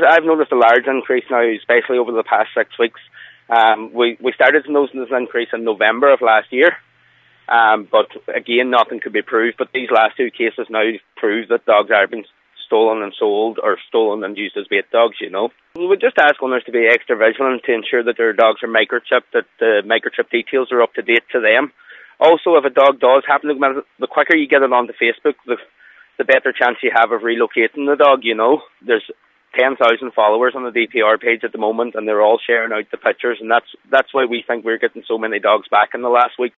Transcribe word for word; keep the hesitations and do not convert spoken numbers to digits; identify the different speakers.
Speaker 1: I've noticed a large increase now, especially over the past six weeks. Um, we, we started to notice this increase in November of last year, um, but again, nothing could be proved. But these last two cases now prove that dogs are being stolen and sold, or stolen and used as bait dogs, you know. We would just ask owners to be extra vigilant to ensure that their dogs are microchipped, that the microchip details are up to date to them. Also, if a dog does happen to come out, the quicker you get it onto Facebook, the, the better chance you have of relocating the dog, you know. There's ten thousand followers on the D P R page at the moment, and they're all sharing out the pictures, and that's that's why we think we're getting so many dogs back in the last week.